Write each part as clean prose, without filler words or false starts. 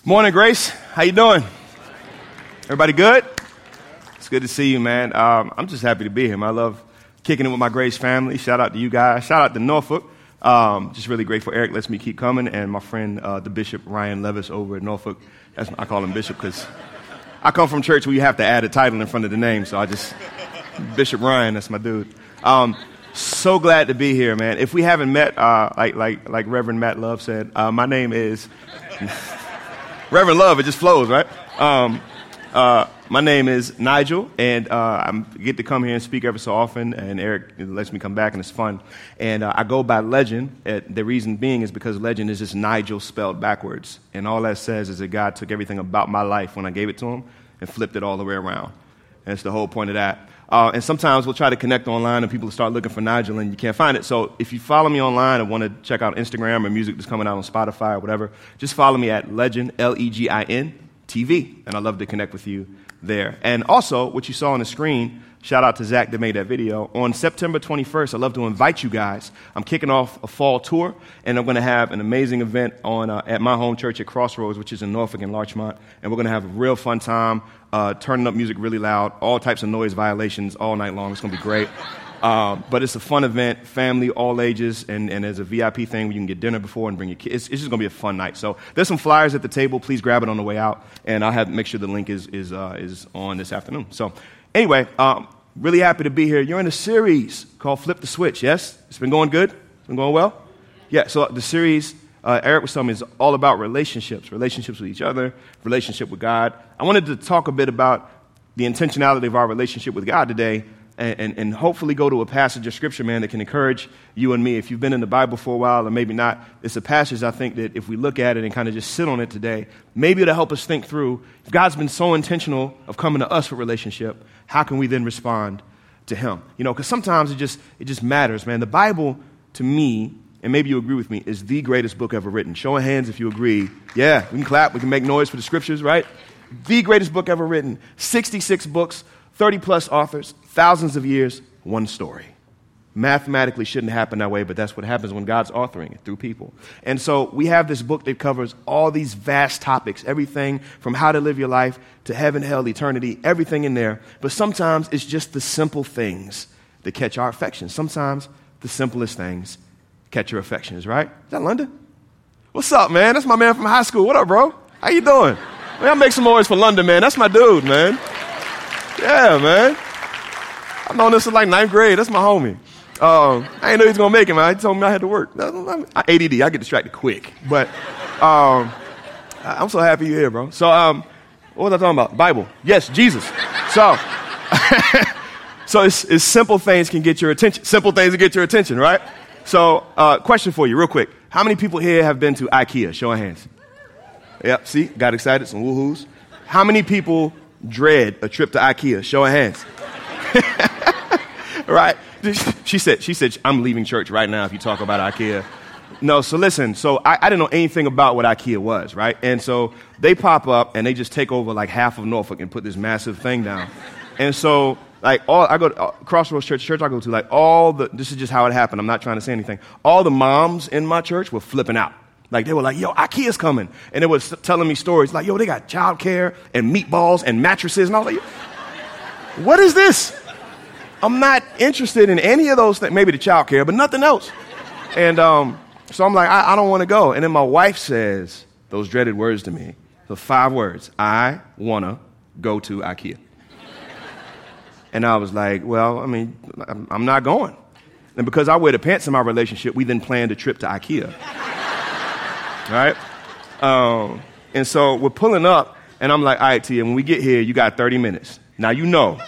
Morning, Grace. How you doing? Everybody good? It's good to see you, man. I'm just happy to be here. I love kicking it with my Grace family. Shout out to you guys. Shout out to Norfolk. Just really grateful Eric lets me keep coming, and my friend, the Bishop Ryan Levis over at Norfolk. I call him Bishop because I come from church where you have to add a title in front of the name, so Bishop Ryan, that's my dude. So glad to be here, man. If we haven't met, like Reverend Matt Love said, my name is Reverend Love. It just flows, right? My name is Nigel, and I get to come here and speak every so often, and Eric lets me come back, and it's fun. And I go by Legend. The reason being is because Legend is just Nigel spelled backwards, and all that says is that God took everything about my life when I gave it to him and flipped it all the way around. And it's the whole point of that. And sometimes we'll try to connect online, and people start looking for Nigel, and you can't find it. So if you follow me online and want to check out Instagram or music that's coming out on Spotify or whatever, just follow me at Legend, Legin TV, and I'd love to connect with you there. And also, what you saw on the screen, shout out to Zach that made that video. On September 21st, I'd love to invite you guys. I'm kicking off a fall tour, and I'm going to have an amazing event at my home church at Crossroads, which is in Norfolk and Larchmont, and we're going to have a real fun time, turning up music really loud, all types of noise violations all night long. It's going to be great. But it's a fun event, family, all ages, and there's a VIP thing where you can get dinner before and bring your kids. It's just going to be a fun night. So there's some flyers at the table. Please grab it on the way out, and I'll make sure the link is on this afternoon. So anyway, really happy to be here. You're in a series called Flip the Switch, yes? It's been going good? It's been going well? Yeah, so the series, Eric was telling me, is all about relationships with each other, relationship with God. I wanted to talk a bit about the intentionality of our relationship with God today, and hopefully go to a passage of Scripture, man, that can encourage you and me. If you've been in the Bible for a while, or maybe not, it's a passage I think that if we look at it and kind of just sit on it today, maybe it'll help us think through, if God's been so intentional of coming to us for relationship, how can we then respond to him? You know, because sometimes it just matters, man. The Bible, to me, and maybe you agree with me, is the greatest book ever written. Show of hands if you agree. Yeah, we can clap, we can make noise for the Scriptures, right? The greatest book ever written. 66 books, 30-plus authors, thousands of years, one story. Mathematically shouldn't happen that way, but that's what happens when God's authoring it through people. And so we have this book that covers all these vast topics, everything from how to live your life to heaven, hell, eternity, everything in there. But sometimes it's just the simple things that catch our affections. Sometimes the simplest things catch your affections, right? Is that London? What's up, man? That's my man from high school. What up, bro? How you doing? Man, I'll make some noise for London, man. That's my dude, man. Yeah, man. I've known this since like 9th grade. That's my homie. I didn't know he was going to make it, man. He told me I had to work. ADD, I get distracted quick. But I'm so happy you're here, bro. So what was I talking about? Bible. Yes, Jesus. So it's simple things can get your attention. Simple things that get your attention, right? So question for you real quick. How many people here have been to IKEA? Show of hands. Yep, see? Got excited. Some woohoos. How many people dread a trip to IKEA? Show of hands. Right? She said, I'm leaving church right now if you talk about IKEA. No, so listen, I didn't know anything about what IKEA was, right? And so they pop up and they just take over like half of Norfolk and put this massive thing down. And so I go to Crossroads Church I go to, this is just how it happened. I'm not trying to say anything. All the moms in my church were flipping out. Like, they were like, yo, IKEA's coming. And they was telling me stories like, yo, they got childcare and meatballs and mattresses. And I was like, what is this? I'm not interested in any of those things. Maybe the childcare, but nothing else. And so I'm like, I don't want to go. And then my wife says those dreaded words to me, the 5 words, I want to go to IKEA. And I was like, well, I mean, I'm not going. And because I wear the pants in my relationship, we then planned a trip to IKEA. Right? And so we're pulling up, and I'm like, all right, Tia, when we get here, you got 30 minutes. Now, you know.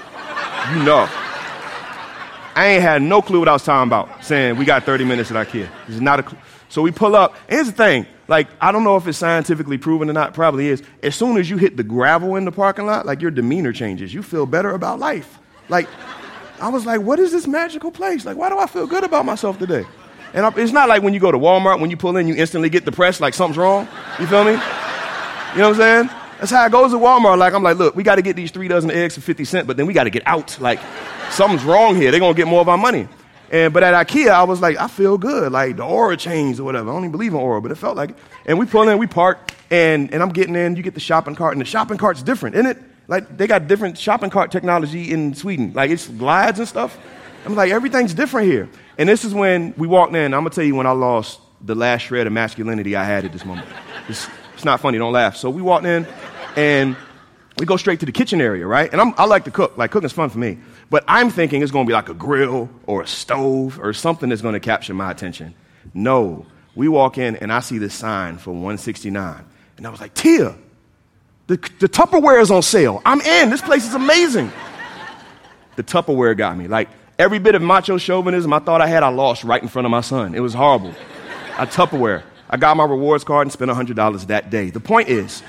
I ain't had no clue what I was talking about, saying we got 30 minutes at IKEA. This is not a clue. So we pull up. And here's the thing. Like, I don't know if it's scientifically proven or not. Probably is. As soon as you hit the gravel in the parking lot, like, your demeanor changes. You feel better about life. Like, I was like, what is this magical place? Like, why do I feel good about myself today? And it's not like when you go to Walmart, when you pull in, you instantly get depressed, like something's wrong. You feel me? You know what I'm saying? That's how it goes at Walmart. Like, I'm like, look, we got to get these 3 dozen eggs for 50 cents, but then we got to get out. Like, something's wrong here. They're going to get more of our money. But at IKEA, I was like, I feel good. Like the aura changed or whatever. I don't even believe in aura, but it felt like it. And we pull in, we park, and I'm getting in. You get the shopping cart, and the shopping cart's different, isn't it? Like they got different shopping cart technology in Sweden. Like it's glides and stuff. I'm like, everything's different here. And this is when we walked in. I'm going to tell you when I lost the last shred of masculinity I had at this moment. It's not funny. Don't laugh. So we walked in, and we go straight to the kitchen area, right? And I like to cook. Like, cooking's fun for me. But I'm thinking it's going to be like a grill or a stove or something that's going to capture my attention. No. We walk in, and I see this sign for $169. And I was like, Tia, the Tupperware is on sale. I'm in. This place is amazing. The Tupperware got me. Like, every bit of macho chauvinism I thought I had, I lost right in front of my son. It was horrible. Tupperware. I got my rewards card and spent $100 that day. The point is,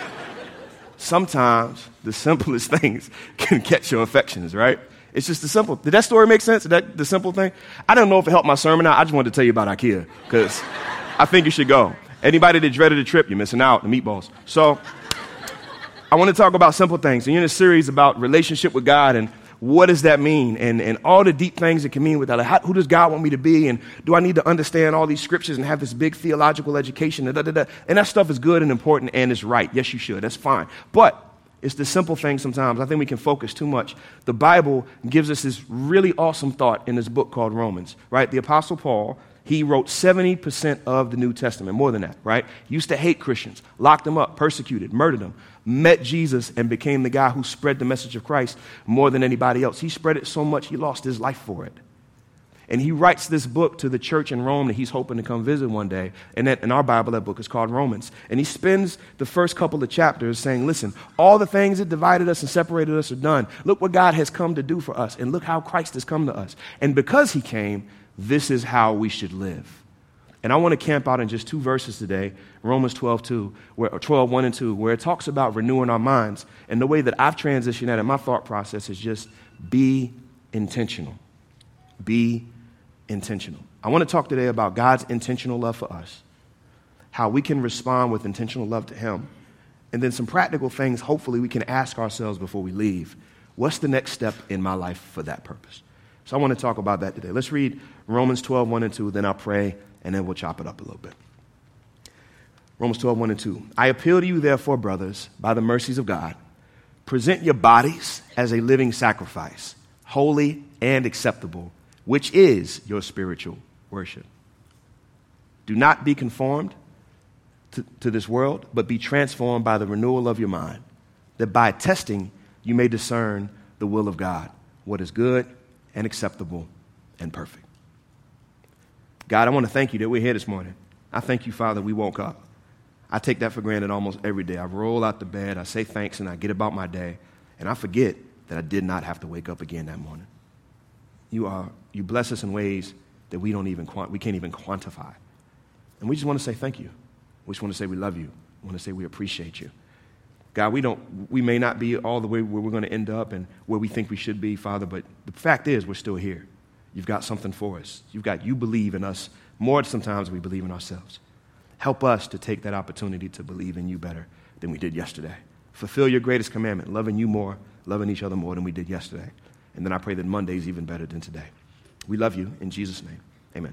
sometimes the simplest things can catch your affections, right? It's just the simple. Did that story make sense? The simple thing? I don't know if it helped my sermon out. I just wanted to tell you about IKEA because I think you should go. Anybody that dreaded the trip, you're missing out, the meatballs. So I want to talk about simple things. And you're in a series about relationship with God and what does that mean? And all the deep things it can mean with that. Like, who does God want me to be? And do I need to understand all these scriptures and have this big theological education? And that stuff is good and important and it's right. Yes, you should. That's fine. But it's the simple things sometimes. I think we can focus too much. The Bible gives us this really awesome thought in this book called Romans, right? The Apostle Paul, he wrote 70% of the New Testament, more than that, right? Used to hate Christians, locked them up, persecuted, murdered them, met Jesus and became the guy who spread the message of Christ more than anybody else. He spread it so much, he lost his life for it. And he writes this book to the church in Rome that he's hoping to come visit one day. And that, in our Bible, that book is called Romans. And he spends the first couple of chapters saying, listen, all the things that divided us and separated us are done. Look what God has come to do for us. And look how Christ has come to us. And because he came, this is how we should live. And I want to camp out in just two verses today, Romans 12, 1 and 2, where it talks about renewing our minds. And the way that I've transitioned that in my thought process is just be intentional. Be intentional. I want to talk today about God's intentional love for us, how we can respond with intentional love to him, and then some practical things hopefully we can ask ourselves before we leave. What's the next step in my life for that purpose? So I want to talk about that today. Let's read Romans 12, 1 and 2, then I'll pray, and then we'll chop it up a little bit. Romans 12, 1 and 2. I appeal to you, therefore, brothers, by the mercies of God, present your bodies as a living sacrifice, holy and acceptable, which is your spiritual worship. Do not be conformed to this world, but be transformed by the renewal of your mind, that by testing you may discern the will of God, what is good and acceptable and perfect. God, I want to thank you that we're here this morning. I thank you, Father, we woke up. I take that for granted almost every day. I roll out the bed, I say thanks, and I get about my day, and I forget that I did not have to wake up again that morning. You bless us in ways that we can't even quantify. And we just want to say thank you. We just want to say we love you. We want to say we appreciate you. God, we may not be all the way where we're going to end up and where we think we should be, Father, but the fact is we're still here. You've got something for us. You believe in us more sometimes than we believe in ourselves. Help us to take that opportunity to believe in you better than we did yesterday. Fulfill your greatest commandment, loving you more, loving each other more than we did yesterday. And then I pray that Monday's even better than today. We love you in Jesus' name. Amen.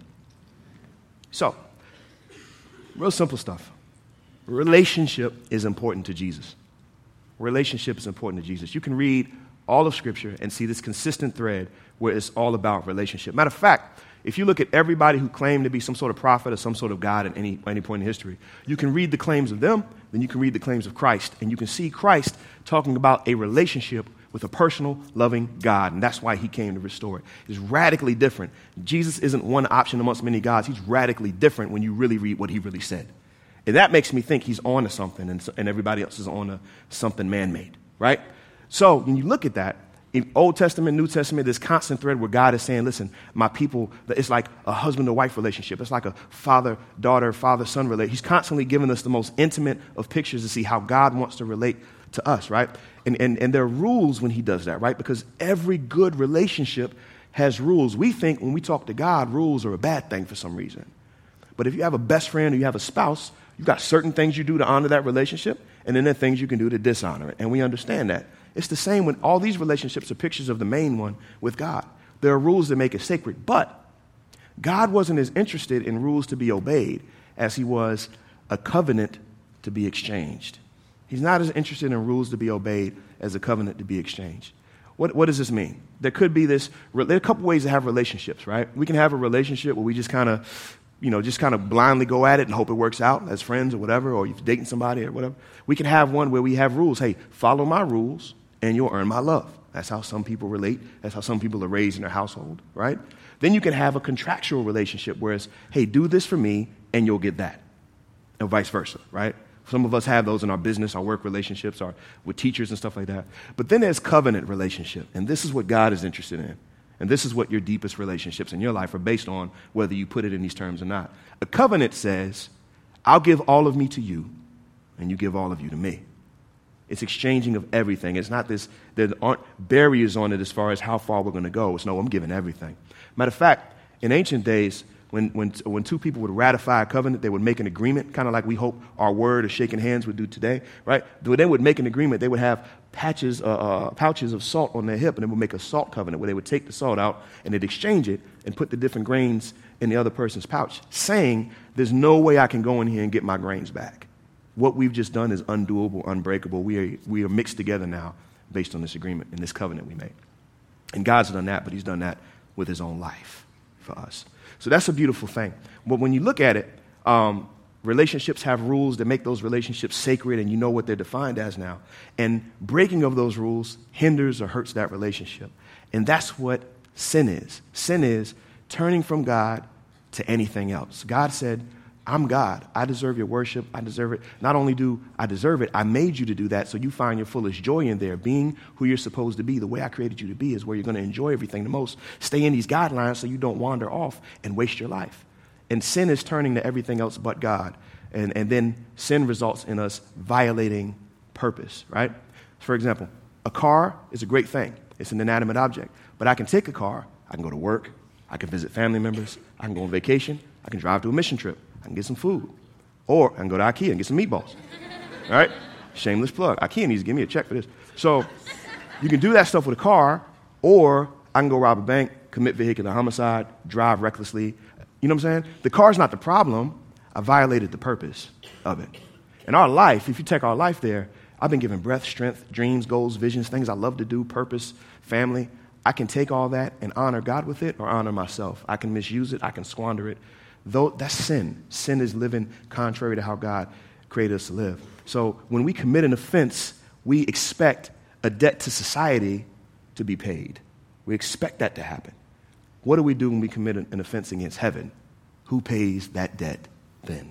So, real simple stuff. Relationship is important to Jesus. Relationship is important to Jesus. You can read all of Scripture and see this consistent thread where it's all about relationship. Matter of fact, if you look at everybody who claimed to be some sort of prophet or some sort of God at any point in history, you can read the claims of them, then you can read the claims of Christ, and you can see Christ talking about a relationship with a personal, loving God, and that's why he came to restore it. It's radically different. Jesus isn't one option amongst many gods. He's radically different when you really read what he really said. And that makes me think he's on to something, and everybody else is on to something man-made, right? So when you look at that, in Old Testament, New Testament, this constant thread where God is saying, listen, my people, it's like a husband and wife relationship. It's like a father-daughter, father-son relationship. He's constantly giving us the most intimate of pictures to see how God wants to relate to us, right? And there are rules when he does that, right? Because every good relationship has rules. We think when we talk to God, rules are a bad thing for some reason. But if you have a best friend or you have a spouse, you've got certain things you do to honor that relationship, and then there are things you can do to dishonor it. And we understand that. It's the same when all these relationships are pictures of the main one with God. There are rules that make it sacred, but God wasn't as interested in rules to be obeyed as he was a covenant to be exchanged. He's not as interested in rules to be obeyed as a covenant to be exchanged. What does this mean? There could be there are a couple ways to have relationships, right? We can have a relationship where we just kind of blindly go at it and hope it works out as friends or whatever, or you're dating somebody or whatever. We can have one where we have rules. Hey, follow my rules and you'll earn my love. That's how some people relate. That's how some people are raised in their household, right? Then you can have a contractual relationship where it's, hey, do this for me and you'll get that, and vice versa, right? Some of us have those in our business, our work relationships, or with teachers and stuff like that. But then there's covenant relationship, and this is what God is interested in. And this is what your deepest relationships in your life are based on, whether you put it in these terms or not. A covenant says, I'll give all of me to you, and you give all of you to me. It's exchanging of everything. It's not this, there aren't barriers on it as far as how far we're going to go. It's no, I'm giving everything. Matter of fact, in ancient days, when two people would ratify a covenant, they would make an agreement, kind of like we hope our word or shaking hands would do today, right? When they would make an agreement, they would have pouches of salt on their hip, and they would make a salt covenant where they would take the salt out and they'd exchange it and put the different grains in the other person's pouch, saying, there's no way I can go in here and get my grains back. What we've just done is undoable, unbreakable. We are mixed together now based on this agreement and this covenant we made. And God's done that, but he's done that with his own life for us. So that's a beautiful thing. But when you look at it, relationships have rules that make those relationships sacred, and you know what they're defined as now. And breaking of those rules hinders or hurts that relationship. And that's what sin is. Sin is turning from God to anything else. God said, I'm God. I deserve your worship. I deserve it. Not only do I deserve it, I made you to do that so you find your fullest joy in there. Being who you're supposed to be, the way I created you to be, is where you're going to enjoy everything the most. Stay in these guidelines so you don't wander off and waste your life. And sin is turning to everything else but God. And then sin results in us violating purpose, right? For example, a car is a great thing. It's an inanimate object. But I can take a car. I can go to work. I can visit family members. I can go on vacation. I can drive to a mission trip. I can get some food. Or I can go to IKEA and get some meatballs. All right? Shameless plug. IKEA needs to give me a check for this. So you can do that stuff with a car, or I can go rob a bank, commit vehicular homicide, drive recklessly. You know what I'm saying? The car's not the problem. I violated the purpose of it. In our life, if you take our life there, I've been given breath, strength, dreams, goals, visions, things I love to do, purpose, family. I can take all that and honor God with it or honor myself. I can misuse it. I can squander it. Though that's sin. Sin is living contrary to how God created us to live. So when we commit an offense, we expect a debt to society to be paid. We expect that to happen. What do we do when we commit an offense against heaven? Who pays that debt then?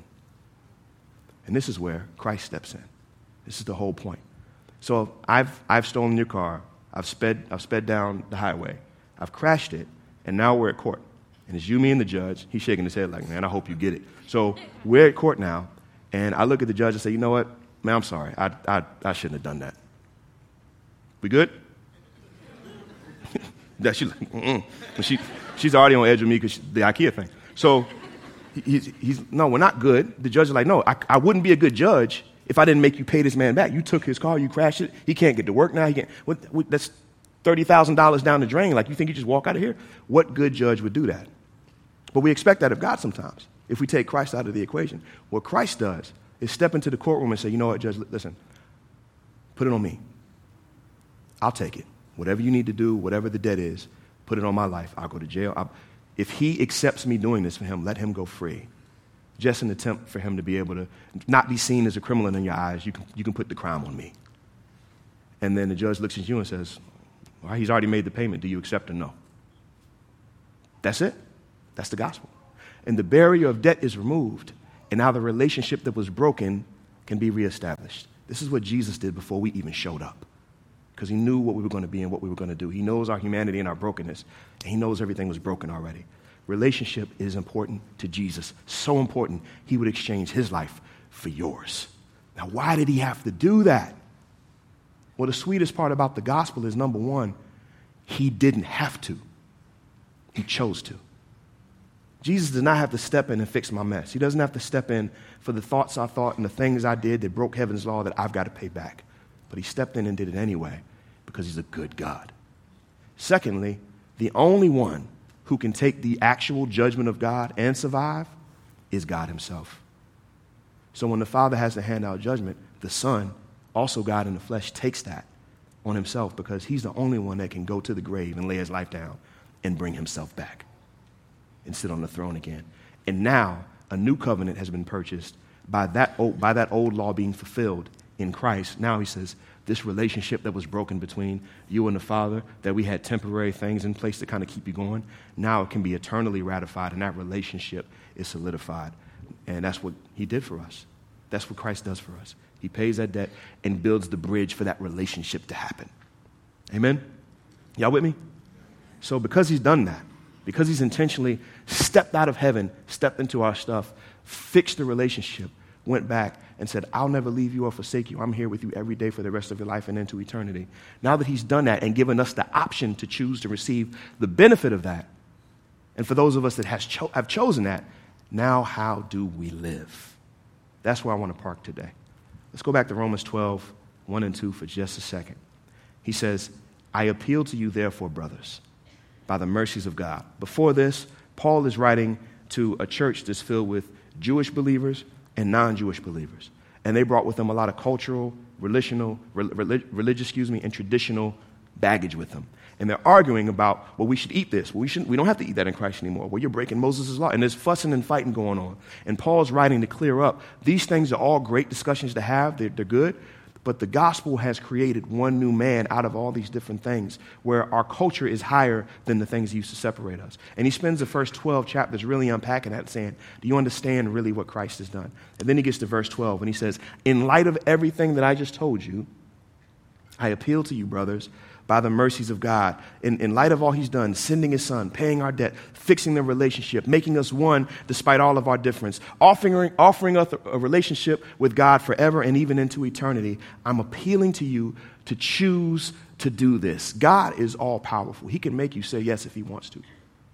And this is where Christ steps in. This is the whole point. So I've stolen your car. I've sped down the highway. I've crashed it, and now we're at court. And it's you, me, and the judge. He's shaking his head like, man, I hope you get it. So we're at court now, and I look at the judge and say, you know what? Man, I'm sorry. I shouldn't have done that. We good? She's like, she's already on edge with me because the IKEA thing. So he's no, we're not good. The judge is like, no, I wouldn't be a good judge if I didn't make you pay this man back. You took his car, you crashed it. He can't get to work now. He can't. That's $30,000 down the drain. Like, you think you just walk out of here? What good judge would do that? But we expect that of God sometimes, if we take Christ out of the equation. What Christ does is step into the courtroom and say, you know what, judge, listen, put it on me. I'll take it. Whatever you need to do, whatever the debt is, put it on my life. I'll go to jail. If he accepts me doing this for him, let him go free. Just an attempt for him to be able to not be seen as a criminal in your eyes. You can put the crime on me. And then the judge looks at you and says, well, he's already made the payment. Do you accept or no? That's it. That's the gospel. And the barrier of debt is removed. And now the relationship that was broken can be reestablished. This is what Jesus did before we even showed up. Because he knew what we were going to be and what we were going to do. He knows our humanity and our brokenness. And he knows everything was broken already. Relationship is important to Jesus. So important, he would exchange his life for yours. Now, why did he have to do that? Well, the sweetest part about the gospel is, number one, he didn't have to. He chose to. Jesus does not have to step in and fix my mess. He doesn't have to step in for the thoughts I thought and the things I did that broke heaven's law that I've got to pay back. But he stepped in and did it anyway because he's a good God. Secondly, The only one who can take the actual judgment of God and survive is God himself. So when the Father has to hand out judgment, the Son, also God in the flesh, takes that on himself because he's the only one that can go to the grave and lay his life down and bring himself back and sit on the throne again. And now a new covenant has been purchased by that old law being fulfilled in Christ. Now he says, this relationship that was broken between you and the Father, that we had temporary things in place to kind of keep you going, now it can be eternally ratified, and that relationship is solidified. And that's what he did for us. That's what Christ does for us. He pays that debt and builds the bridge for that relationship to happen. Amen? Y'all with me? So because he's done that, because he's intentionally stepped out of heaven, stepped into our stuff, fixed the relationship, went back and said, I'll never leave you or forsake you. I'm here with you every day for the rest of your life and into eternity. Now that he's done that and given us the option to choose to receive the benefit of that, and for those of us that have chosen that, now how do we live? That's where I want to park today. Let's go back to Romans 12, 1 and 2 for just a second. He says, I appeal to you therefore, brothers, by the mercies of God. Before this, Paul is writing to a church that's filled with Jewish believers and non-Jewish believers. And they brought with them a lot of cultural, religious, and traditional baggage with them. And they're arguing about, well, we should eat this. Well, we don't have to eat that in Christ anymore. Well, you're breaking Moses' law. And there's fussing and fighting going on. And Paul's writing to clear up. These things are all great discussions to have. They're good. But the gospel has created one new man out of all these different things where our culture is higher than the things that used to separate us. And he spends the first 12 chapters really unpacking that, saying, do you understand really what Christ has done? And then he gets to verse 12 and he says, in light of everything that I just told you, I appeal to you, brothers, by the mercies of God, in light of all he's done, sending his son, paying our debt, fixing the relationship, making us one despite all of our difference, offering us a relationship with God forever and even into eternity. I'm appealing to you to choose to do this. God is all powerful. He can make you say yes if he wants to.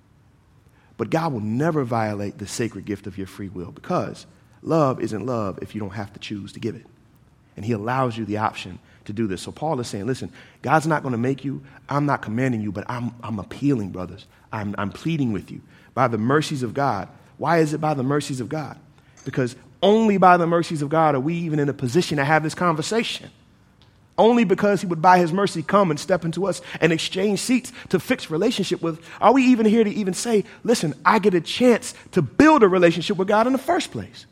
But God will never violate the sacred gift of your free will because love isn't love if you don't have to choose to give it. And he allows you the option to do this. So Paul is saying, listen, God's not going to make you. I'm not commanding you, but I'm appealing, brothers. I'm pleading with you by the mercies of God. Why is it by the mercies of God? Because only by the mercies of God are we even in a position to have this conversation. Only because he would by his mercy come and step into us and exchange seats to fix relationship with. Are we even here to even say, listen, I get a chance to build a relationship with God in the first place?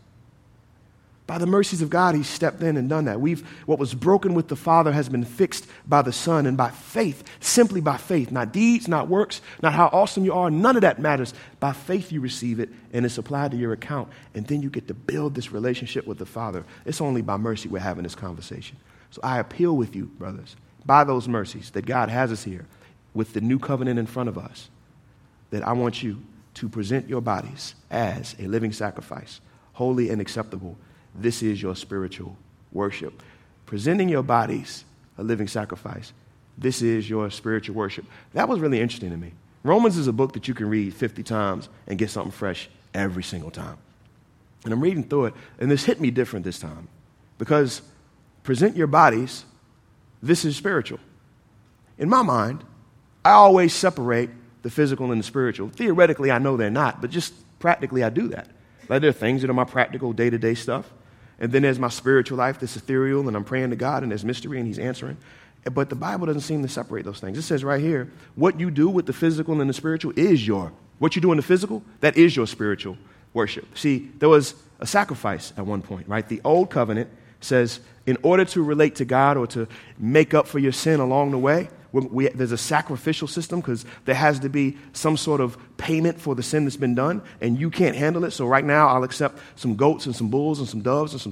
By the mercies of God, he stepped in and done that. What was broken with the Father has been fixed by the Son, and by faith, simply by faith, not deeds, not works, not how awesome you are, none of that matters. By faith you receive it, and it's applied to your account, and then you get to build this relationship with the Father. It's only by mercy we're having this conversation. So I appeal with you, brothers, by those mercies that God has us here with the new covenant in front of us, that I want you to present your bodies as a living sacrifice, holy and acceptable. This is your spiritual worship. Presenting your bodies a living sacrifice. This is your spiritual worship. That was really interesting to me. Romans is a book that you can read 50 times and get something fresh every single time. And I'm reading through it, and this hit me different this time. Because present your bodies, this is spiritual. In my mind, I always separate the physical and the spiritual. Theoretically, I know they're not, but just practically I do that. Like there are things that are my practical day-to-day stuff. And then there's my spiritual life that's ethereal, and I'm praying to God, and there's mystery, and he's answering. But the Bible doesn't seem to separate those things. It says right here, what you do with the physical and the spiritual is what you do in the physical, that is your spiritual worship. See, there was a sacrifice at one point, right? The old covenant says in order to relate to God or to make up for your sin along the way, there's a sacrificial system because there has to be some sort of payment for the sin that's been done, and you can't handle it. So right now, I'll accept some goats and some bulls and some doves and some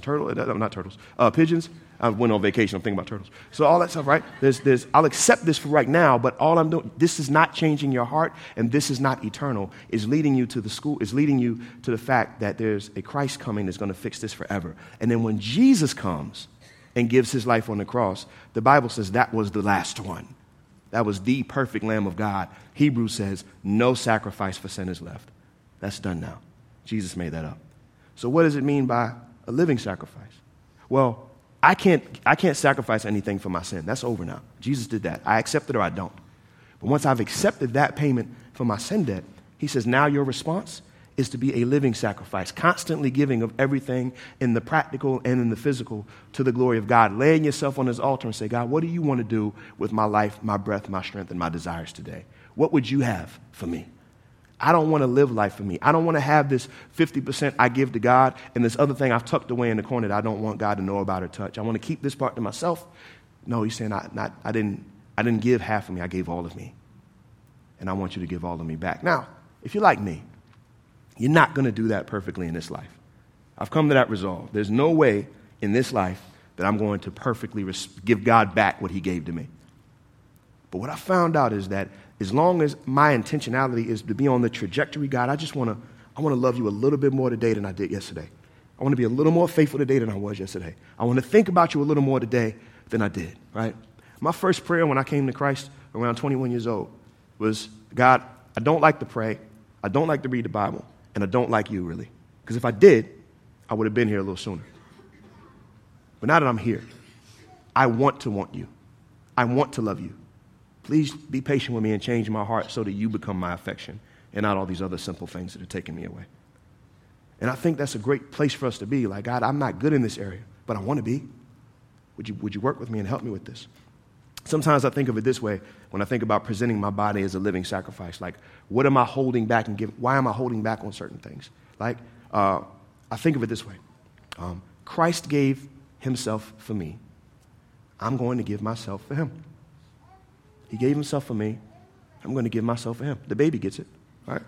pigeons. I went on vacation. I'm thinking about turtles. So all that stuff, right? I'll accept this for right now, but all I'm doing, this is not changing your heart, and this is not eternal. It's leading you to the fact that there's a Christ coming that's going to fix this forever. And then when Jesus comes and gives his life on the cross, the Bible says that was the last one. That was the perfect Lamb of God. Hebrews says no sacrifice for sin is left. That's done now. Jesus made that up. So what does it mean by a living sacrifice? Well, I can't sacrifice anything for my sin. That's over now. Jesus did that. I accept it or I don't. But once I've accepted that payment for my sin debt, he says, now your response is to be a living sacrifice, constantly giving of everything in the practical and in the physical to the glory of God, laying yourself on his altar and say, God, what do you want to do with my life, my breath, my strength, and my desires today? What would you have for me? I don't want to live life for me. I don't want to have this 50% I give to God and this other thing I've tucked away in the corner that I don't want God to know about or touch. I want to keep this part to myself. No, he's saying I didn't give half of me. I gave all of me. And I want you to give all of me back. Now, if you're like me, you're not going to do that perfectly in this life. I've come to that resolve. There's no way in this life that I'm going to perfectly give God back what he gave to me. But what I found out is that as long as my intentionality is to be on the trajectory, God, I want to love you a little bit more today than I did yesterday. I want to be a little more faithful today than I was yesterday. I want to think about you a little more today than I did, right? My first prayer when I came to Christ around 21 years old was, God, I don't like to pray, I don't like to read the Bible, and I don't like you really. Because if I did, I would have been here a little sooner. But now that I'm here, I want you. I want to love you. Please be patient with me and change my heart so that you become my affection and not all these other simple things that are taking me away. And I think that's a great place for us to be. Like, God, I'm not good in this area, but I want to be. Would you work with me and help me with this? Sometimes I think of it this way when I think about presenting my body as a living sacrifice. Like, what am I holding back and why am I holding back on certain things? Like, I think of it this way. Christ gave himself for me. I'm going to give myself for him. He gave himself for me. I'm going to give myself for him. The baby gets it, right?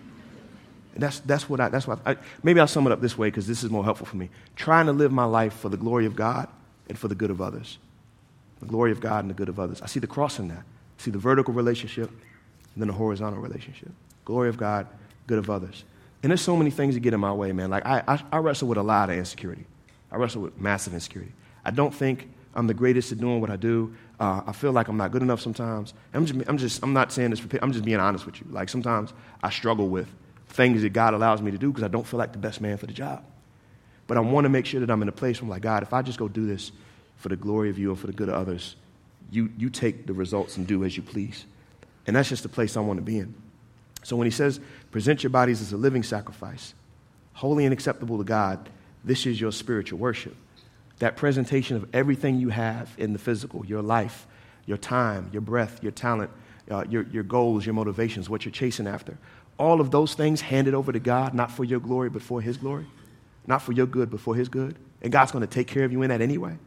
And maybe I'll sum it up this way because this is more helpful for me. Trying to live my life for the glory of God and for the good of others. The glory of God and the good of others. I see the cross in that. I see the vertical relationship and then the horizontal relationship. Glory of God, good of others. And there's so many things that get in my way, man. Like, I wrestle with a lot of insecurity. I wrestle with massive insecurity. I don't think I'm the greatest at doing what I do. I feel like I'm not good enough sometimes. I'm not saying this, I'm just being honest with you. Like, sometimes I struggle with things that God allows me to do because I don't feel like the best man for the job. But I want to make sure that I'm in a place where I'm like, God, if I just go do this for the glory of you and for the good of others, you take the results and do as you please. And that's just the place I want to be in. So when he says, present your bodies as a living sacrifice, holy and acceptable to God, this is your spiritual worship. That presentation of everything you have in the physical, your life, your time, your breath, your talent, your goals, your motivations, what you're chasing after. All of those things handed over to God, not for your glory, but for his glory. Not for your good, but for his good. And God's going to take care of you in that anyway.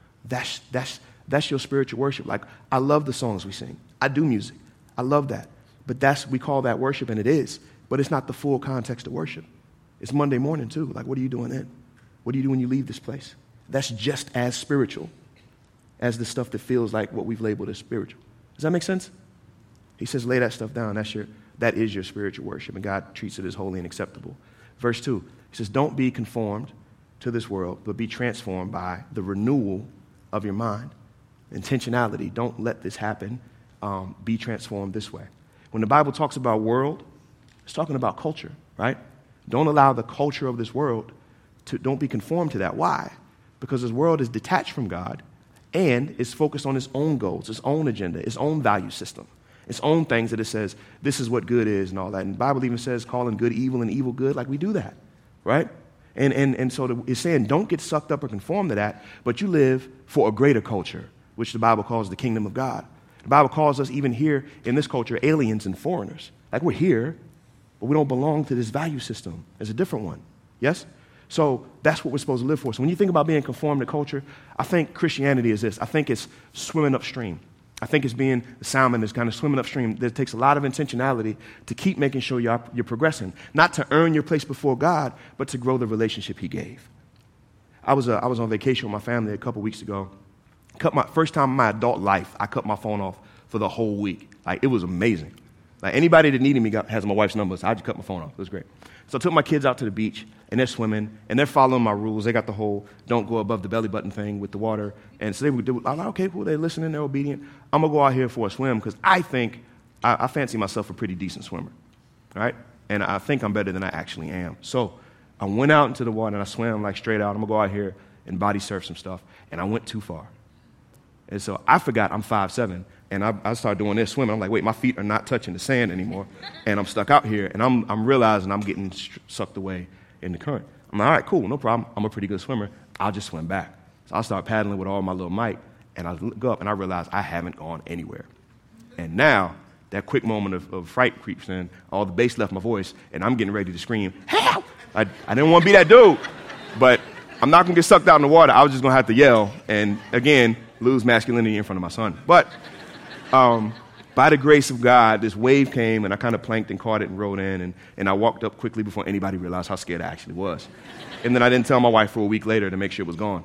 That's your spiritual worship. Like, I love the songs we sing. I do music. I love that. But we call that worship, and it is. But it's not the full context of worship. It's Monday morning, too. Like, what are you doing then? What do you do when you leave this place? That's just as spiritual as the stuff that feels like what we've labeled as spiritual. Does that make sense? He says, lay that stuff down. That is your spiritual worship, and God treats it as holy and acceptable. Verse 2, he says, don't be conformed to this world, but be transformed by the renewal of your mind. Intentionality. Don't let this happen. Be transformed this way. When the Bible talks about world, it's talking about culture, right? Don't allow the culture of this world don't be conformed to that. Why? Because this world is detached from God and is focused on its own goals, its own agenda, its own value system, its own things that it says, this is what good is and all that. And the Bible even says calling good evil and evil good, like we do that, right? And so it's saying don't get sucked up or conform to that, but you live for a greater culture, which the Bible calls the kingdom of God. The Bible calls us, even here in this culture, aliens and foreigners. Like, we're here, but we don't belong to this value system. It's a different one. Yes? So that's what we're supposed to live for. So when you think about being conformed to culture, I think Christianity is this. I think it's swimming upstream. I think it's being a salmon that's kind of swimming upstream. That takes a lot of intentionality to keep making sure you're progressing. Not to earn your place before God, but to grow the relationship he gave. I was on vacation with my family a couple weeks ago. First time in my adult life, I cut my phone off for the whole week. Like, it was amazing. Like, anybody that needed me has my wife's number, so I just cut my phone off. It was great. So I took my kids out to the beach, and they're swimming, and they're following my rules. They got the whole don't go above the belly button thing with the water. And so I'm like, okay, cool, they're listening, they're obedient. I'm going to go out here for a swim because I think I fancy myself a pretty decent swimmer, right? And I think I'm better than I actually am. So I went out into the water, and I swam like straight out. I'm going to go out here and body surf some stuff, and I went too far. And so I forgot I'm 5'7", And I started doing this swimming. I'm like, wait, my feet are not touching the sand anymore. And I'm stuck out here. And I'm realizing I'm getting sucked away in the current. I'm like, all right, cool, no problem. I'm a pretty good swimmer. I'll just swim back. So I start paddling with all my little might. And I look up and I realize I haven't gone anywhere. And now that quick moment of fright creeps in. All the bass left my voice. And I'm getting ready to scream, help! I didn't want to be that dude. But I'm not going to get sucked out in the water. I was just going to have to yell and, again, lose masculinity in front of my son. But by the grace of God, this wave came, and I kind of planked and caught it and rode in, and I walked up quickly before anybody realized how scared I actually was. And then I didn't tell my wife for a week later to make sure it was gone.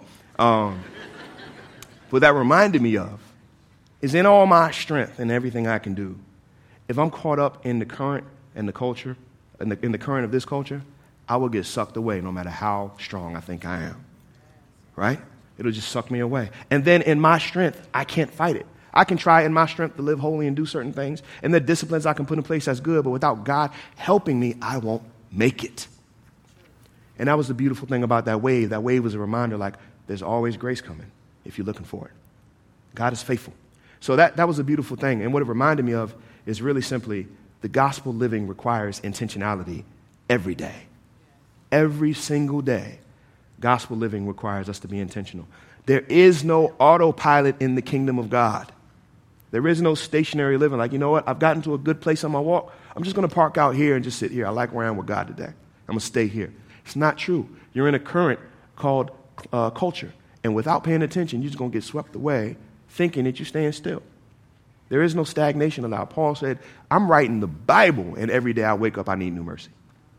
What that reminded me of is in all my strength and everything I can do, if I'm caught up in the current and the culture, in the current of this culture, I will get sucked away no matter how strong I think I am, right? It'll just suck me away. And then in my strength, I can't fight it. I can try in my strength to live holy and do certain things, and the disciplines I can put in place, that's good, but without God helping me, I won't make it. And that was the beautiful thing about that wave. That wave was a reminder, like, there's always grace coming if you're looking for it. God is faithful. So that was a beautiful thing. And what it reminded me of is really simply the gospel living requires intentionality every day. Every single day, gospel living requires us to be intentional. There is no autopilot in the kingdom of God. There is no stationary living. Like, you know what? I've gotten to a good place on my walk. I'm just going to park out here and just sit here. I like where I am with God today. I'm going to stay here. It's not true. You're in a current called culture. And without paying attention, you're just going to get swept away thinking that you're staying still. There is no stagnation allowed. Paul said, I'm writing the Bible, and every day I wake up, I need new mercy.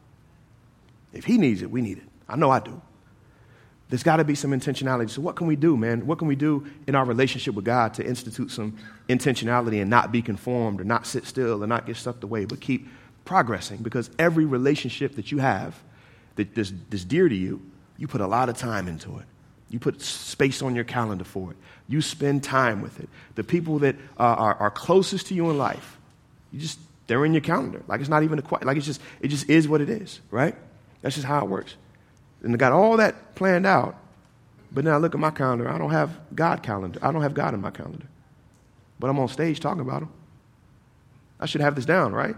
If he needs it, we need it. I know I do. There's got to be some intentionality. So what can we do, man? What can we do in our relationship with God to institute some intentionality and not be conformed or not sit still and not get sucked away, but keep progressing? Because every relationship that you have that's dear to you, you put a lot of time into it. You put space on your calendar for it. You spend time with it. The people that are closest to you in life, they're in your calendar. Like it's not even it just is what it is, right? That's just how it works. And I got all that planned out, but then I look at my calendar. I don't have God calendar. I don't have God in my calendar. But I'm on stage talking about him. I should have this down, right?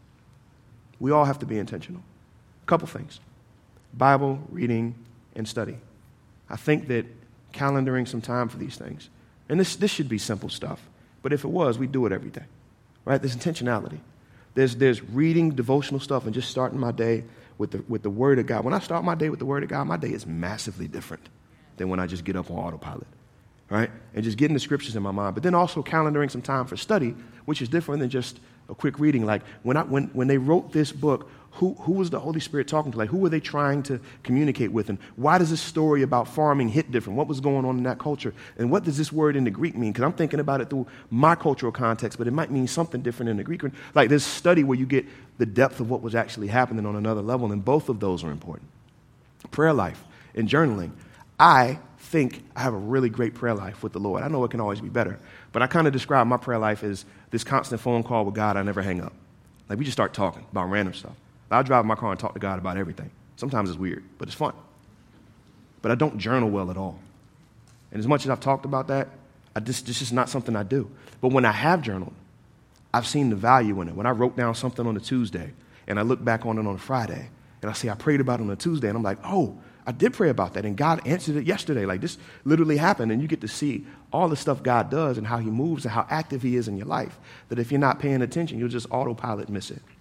We all have to be intentional. A couple things. Bible, reading, and study. I think that calendaring some time for these things, and this should be simple stuff, but if it was, we'd do it every day, right? There's intentionality. There's reading devotional stuff and just starting my day with the Word of God. When I start my day with the Word of God, my day is massively different than when I just get up on autopilot, right? And just getting the scriptures in my mind. But then also calendaring some time for study, which is different than just a quick reading. Like when they wrote this book, who was the Holy Spirit talking to? Like who were they trying to communicate with? And why does this story about farming hit different? What was going on in that culture? And what does this word in the Greek mean? Because I'm thinking about it through my cultural context, but it might mean something different in the Greek. Like this study where you get the depth of what was actually happening on another level, and both of those are important. Prayer life and journaling. I think I have a really great prayer life with the Lord. I know it can always be better, but I kind of describe my prayer life as this constant phone call with God I never hang up. Like we just start talking about random stuff. I'll drive my car and talk to God about everything. Sometimes it's weird, but it's fun. But I don't journal well at all. And as much as I've talked about that, this is just not something I do. But when I have journaled, I've seen the value in it. When I wrote down something on a Tuesday and I look back on it on a Friday and I say I prayed about it on a Tuesday and I'm like, oh, I did pray about that and God answered it yesterday. Like this literally happened, and you get to see all the stuff God does and how he moves and how active he is in your life, that if you're not paying attention, you'll just autopilot miss it.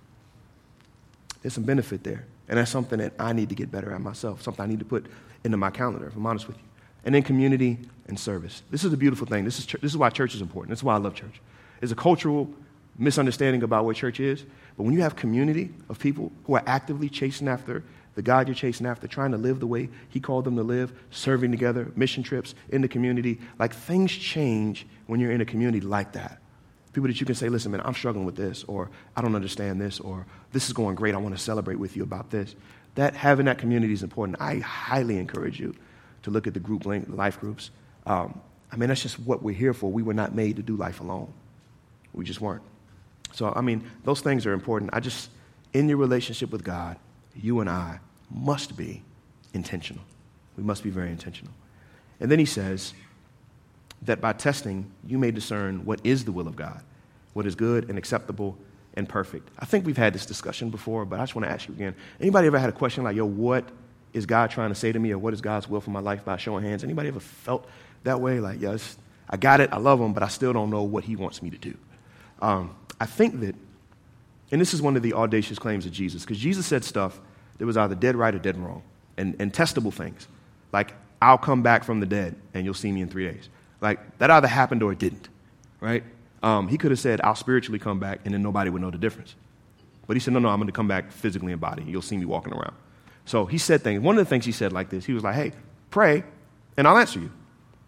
There's some benefit there. And that's something that I need to get better at myself, something I need to put into my calendar, if I'm honest with you. And then community and service. This is a beautiful thing. This is why church is important. This is why I love church. There's a cultural misunderstanding about what church is. But when you have community of people who are actively chasing after the God you're chasing after, trying to live the way he called them to live, serving together, mission trips in the community, like things change when you're in a community like that. People that you can say, listen, man, I'm struggling with this, or I don't understand this, or this is going great. I want to celebrate with you about this. Having that community is important. I highly encourage you to look at the group link, life groups. That's just what we're here for. We were not made to do life alone. We just weren't. So, those things are important. In your relationship with God, you and I must be intentional. We must be very intentional. And then he says, that by testing, you may discern what is the will of God, what is good and acceptable and perfect. I think we've had this discussion before, but I just want to ask you again. Anybody ever had a question like, yo, what is God trying to say to me, or what is God's will for my life by showing hands? Anybody ever felt that way? Like, yes, I got it, I love him, but I still don't know what he wants me to do. I think that, and this is one of the audacious claims of Jesus, because Jesus said stuff that was either dead right or dead wrong, and testable things. Like, I'll come back from the dead, and you'll see me in 3 days. Like, that either happened or it didn't, right? He could have said, I'll spiritually come back, and then nobody would know the difference. But he said, no, I'm going to come back physically in body. You'll see me walking around. So he said things. One of the things he said like this, he was like, hey, pray, and I'll answer you.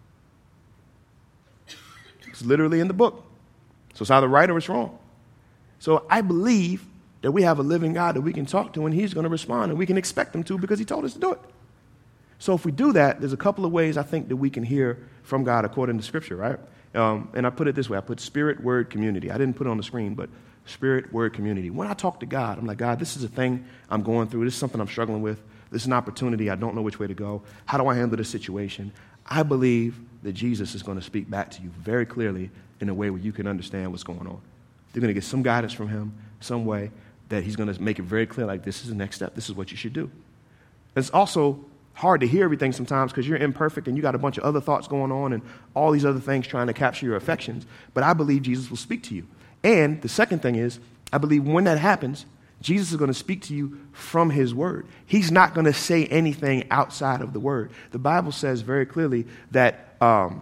It's literally in the book. So it's either right or it's wrong. So I believe that we have a living God that we can talk to, and he's going to respond, and we can expect him to because he told us to do it. So if we do that, there's a couple of ways I think that we can hear from God according to Scripture, right? And I put it this way. I put spirit, word, community. I didn't put it on the screen, but spirit, word, community. When I talk to God, I'm like, God, this is a thing I'm going through. This is something I'm struggling with. This is an opportunity. I don't know which way to go. How do I handle this situation? I believe that Jesus is going to speak back to you very clearly in a way where you can understand what's going on. You're going to get some guidance from him, some way that he's going to make it very clear, like, this is the next step. This is what you should do. It's also hard to hear everything sometimes because you're imperfect and you got a bunch of other thoughts going on and all these other things trying to capture your affections. But I believe Jesus will speak to you. And the second thing is, I believe when that happens, Jesus is going to speak to you from his word. He's not going to say anything outside of the word. The Bible says very clearly that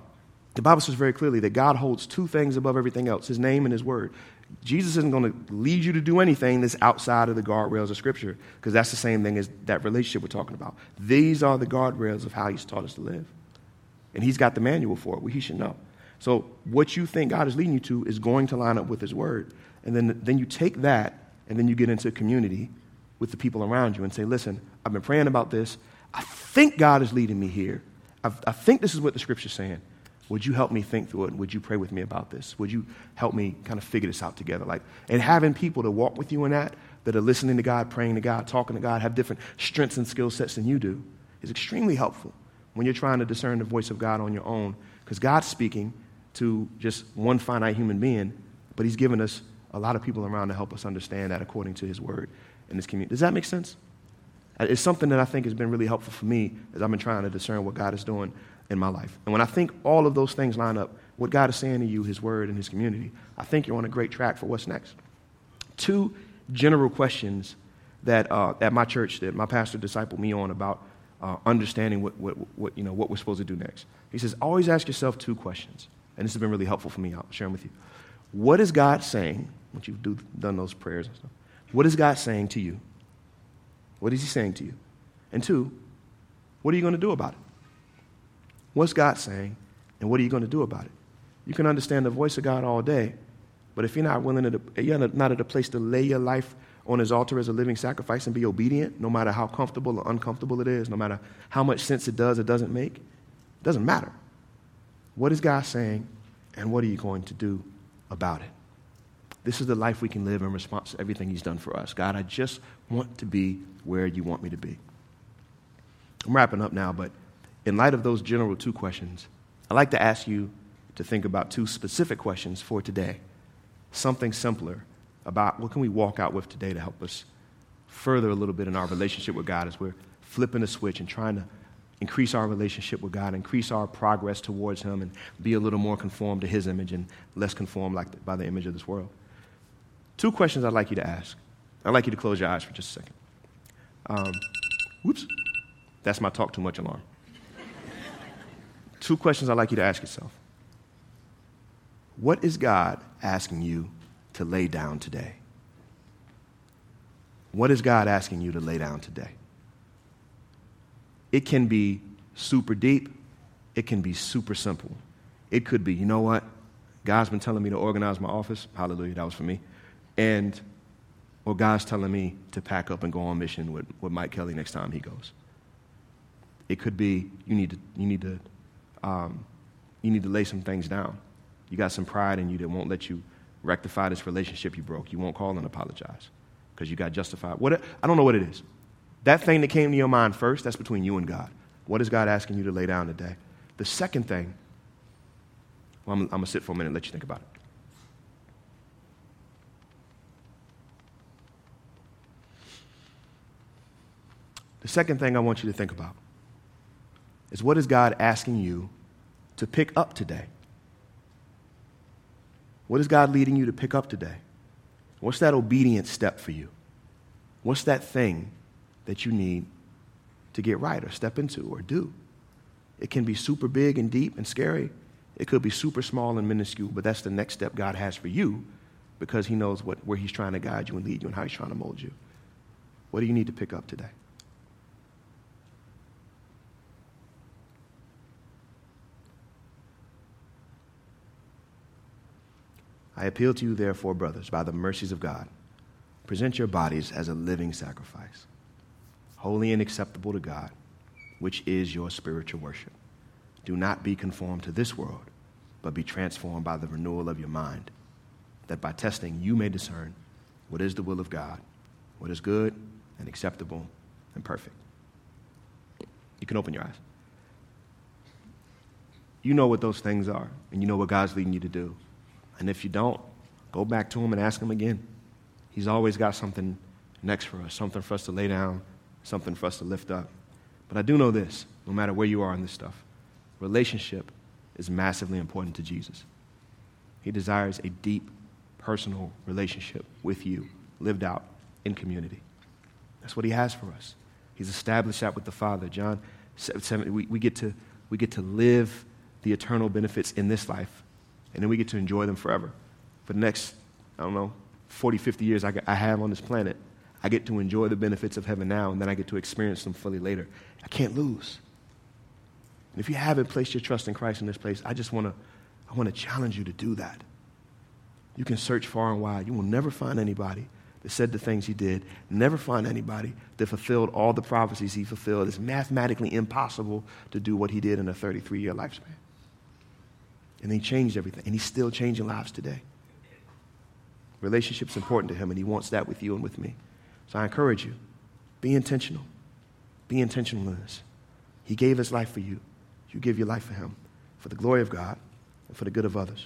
God holds two things above everything else, his name and his word. Jesus isn't going to lead you to do anything that's outside of the guardrails of Scripture, because that's the same thing as that relationship we're talking about. These are the guardrails of how he's taught us to live. And he's got the manual for it, he should know. So what you think God is leading you to is going to line up with his word. And then you take that, and then you get into community with the people around you and say, listen, I've been praying about this. I think God is leading me here. I think this is what the Scripture's saying. Would you help me think through it? Would you pray with me about this? Would you help me kind of figure this out together? And having people to walk with you in that are listening to God, praying to God, talking to God, have different strengths and skill sets than you do, is extremely helpful when you're trying to discern the voice of God on your own, because God's speaking to just one finite human being, but he's given us a lot of people around to help us understand that according to his word and his community. Does that make sense? It's something that I think has been really helpful for me as I've been trying to discern what God is doing in my life. And when I think all of those things line up, what God is saying to you, his word and his community, I think you're on a great track for what's next. 2 general questions that at my church that my pastor discipled me on about understanding what we're supposed to do next. He says, always ask yourself 2 questions. And this has been really helpful for me. I'll share them with you. What is God saying, once you've done those prayers and stuff, what is God saying to you? What is he saying to you? And 2, what are you going to do about it? What's God saying, and what are you going to do about it? You can understand the voice of God all day, but if you're not not at a place to lay your life on his altar as a living sacrifice and be obedient, no matter how comfortable or uncomfortable it is, no matter how much sense it does or doesn't make, it doesn't matter. What is God saying, and what are you going to do about it? This is the life we can live in response to everything he's done for us. God, I just want to be where you want me to be. I'm wrapping up now, but in light of those general 2 questions, I'd like to ask you to think about 2 specific questions for today. Something simpler about what can we walk out with today to help us further a little bit in our relationship with God as we're flipping the switch and trying to increase our relationship with God, increase our progress towards him, and be a little more conformed to his image and less conformed by the image of this world. 2 questions I'd like you to ask. I'd like you to close your eyes for just a second. Whoops. That's my talk too much alarm. 2 questions I'd like you to ask yourself. What is God asking you to lay down today? What is God asking you to lay down today? It can be super deep. It can be super simple. It could be, you know what? God's been telling me to organize my office. Hallelujah, that was for me. Or God's telling me to pack up and go on mission with Mike Kelly next time he goes. It could be you need to lay some things down. You got some pride in you that won't let you rectify this relationship you broke. You won't call and apologize because you got justified. I don't know what it is. That thing that came to your mind first, that's between you and God. What is God asking you to lay down today? The second thing Well, I'm going to sit for a minute and let you think about it. The second thing I want you to think about is, what is God asking you to pick up today? What is God leading you to pick up today? What's that obedience step for you? What's that thing that you need to get right or step into or do? It can be super big and deep and scary. It could be super small and minuscule, but that's the next step God has for you, because he knows where he's trying to guide you and lead you and how he's trying to mold you. What do you need to pick up today? I appeal to you, therefore, brothers, by the mercies of God, present your bodies as a living sacrifice, holy and acceptable to God, which is your spiritual worship. Do not be conformed to this world, but be transformed by the renewal of your mind, that by testing you may discern what is the will of God, what is good and acceptable and perfect. You can open your eyes. You know what those things are, and you know what God's leading you to do. And if you don't, go back to him and ask him again. He's always got something next for us, something for us to lay down, something for us to lift up. But I do know this, no matter where you are in this stuff, relationship is massively important to Jesus. He desires a deep, personal relationship with you, lived out in community. That's what he has for us. He's established that with the Father. John 7, we get to live the eternal benefits in this life, and then we get to enjoy them forever. For the next, 40, 50 years I have on this planet, I get to enjoy the benefits of heaven now, and then I get to experience them fully later. I can't lose. And if you haven't placed your trust in Christ in this place, I want to challenge you to do that. You can search far and wide. You will never find anybody that said the things he did, never find anybody that fulfilled all the prophecies he fulfilled. It's mathematically impossible to do what he did in a 33-year lifespan. And he changed everything, and he's still changing lives today. Relationship's important to him, and he wants that with you and with me. So I encourage you, be intentional. Be intentional in this. He gave his life for you. You give your life for him, for the glory of God and for the good of others.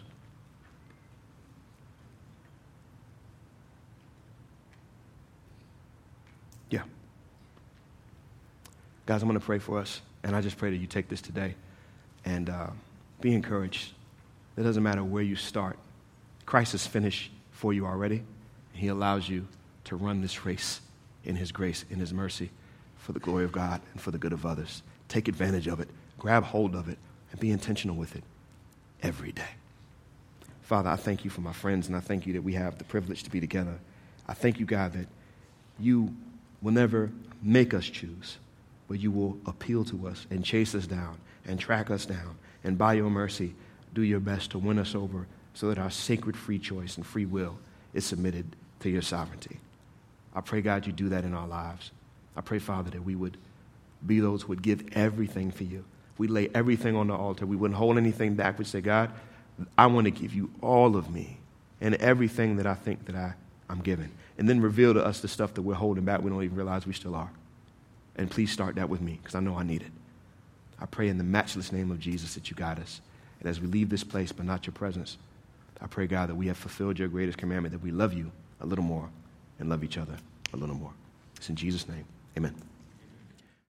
Yeah. Guys, I'm going to pray for us, and I just pray that you take this today and be encouraged. It doesn't matter where you start. Christ has finished for you already, and he allows you to run this race in his grace, in his mercy, for the glory of God and for the good of others. Take advantage of it. Grab hold of it and be intentional with it every day. Father, I thank you for my friends, and I thank you that we have the privilege to be together. I thank you, God, that you will never make us choose, but you will appeal to us and chase us down and track us down, and by your mercy, do your best to win us over so that our sacred free choice and free will is submitted to your sovereignty. I pray, God, you do that in our lives. I pray, Father, that we would be those who would give everything for you. We'd lay everything on the altar. We wouldn't hold anything back. We'd say, God, I want to give you all of me and everything that I think that I'm given. And then reveal to us the stuff that we're holding back we don't even realize we still are. And please start that with me, because I know I need it. I pray in the matchless name of Jesus that you guide us. And as we leave this place, but not your presence, I pray, God, that we have fulfilled your greatest commandment, that we love you a little more and love each other a little more. It's in Jesus' name. Amen.